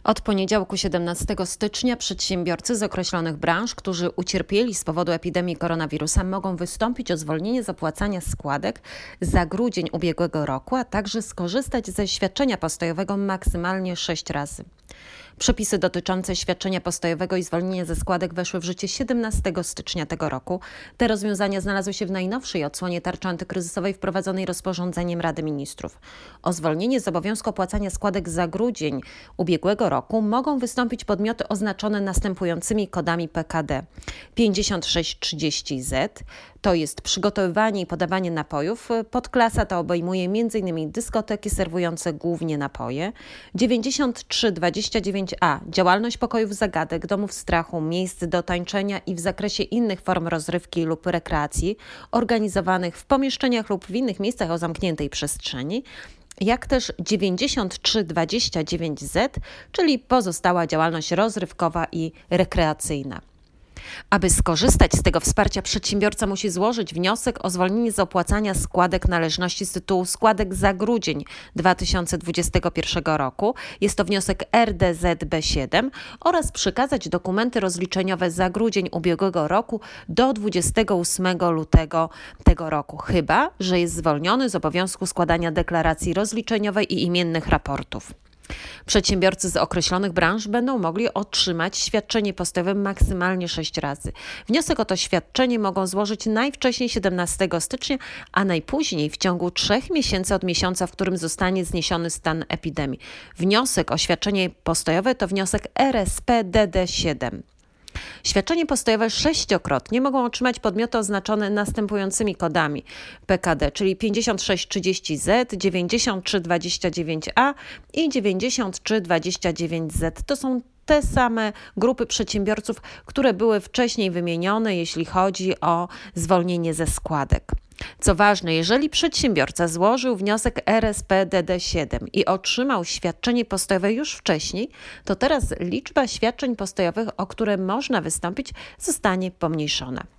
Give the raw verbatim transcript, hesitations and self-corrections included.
Od poniedziałku siedemnastego stycznia przedsiębiorcy z określonych branż, którzy ucierpieli z powodu epidemii koronawirusa, mogą wystąpić o zwolnienie z opłacania składek za grudzień ubiegłego roku, a także skorzystać ze świadczenia postojowego maksymalnie sześć razy. Przepisy dotyczące świadczenia postojowego i zwolnienia ze składek weszły w życie siedemnastego stycznia tego roku. Te rozwiązania znalazły się w najnowszej odsłonie tarczy antykryzysowej wprowadzonej rozporządzeniem Rady Ministrów. O zwolnienie z obowiązku opłacania składek za grudzień ubiegłego roku mogą wystąpić podmioty oznaczone następującymi kodami P K D. pięćdziesiąt sześć trzydzieści Z to jest przygotowywanie i podawanie napojów. Podklasa ta obejmuje m.in. dyskoteki serwujące głównie napoje. dziewięćdziesiąt trzy dwadzieścia dziewięć A działalność pokojów zagadek, domów strachu, miejsc do tańczenia i w zakresie innych form rozrywki lub rekreacji organizowanych w pomieszczeniach lub w innych miejscach o zamkniętej przestrzeni, jak też dziewięćdziesiąt trzy dwadzieścia dziewięć Z, czyli pozostała działalność rozrywkowa i rekreacyjna. Aby skorzystać z tego wsparcia, przedsiębiorca musi złożyć wniosek o zwolnienie z opłacania składek należności z tytułu składek za grudzień dwa tysiące dwudziestego pierwszego roku. Jest to wniosek R D Z B siedem oraz przekazać dokumenty rozliczeniowe za grudzień ubiegłego roku do dwudziestego ósmego lutego tego roku, chyba że jest zwolniony z obowiązku składania deklaracji rozliczeniowej i imiennych raportów. Przedsiębiorcy z określonych branż będą mogli otrzymać świadczenie postojowe maksymalnie sześć razy. Wniosek o to świadczenie mogą złożyć najwcześniej siedemnastego stycznia, a najpóźniej w ciągu trzech miesięcy od miesiąca, w którym zostanie zniesiony stan epidemii. Wniosek o świadczenie postojowe to wniosek R S P D D siedem. Świadczenie postojowe sześciokrotnie mogą otrzymać podmioty oznaczone następującymi kodami P K D, czyli pięćdziesiąt sześć trzydzieści Z, dziewięćdziesiąt trzy dwadzieścia dziewięć A i dziewięćdziesiąt trzy dwadzieścia dziewięć Z. To są te same grupy przedsiębiorców, które były wcześniej wymienione, jeśli chodzi o zwolnienie ze składek. Co ważne, jeżeli przedsiębiorca złożył wniosek R S P D D siedem i otrzymał świadczenie postojowe już wcześniej, to teraz liczba świadczeń postojowych, o które można wystąpić, zostanie pomniejszona.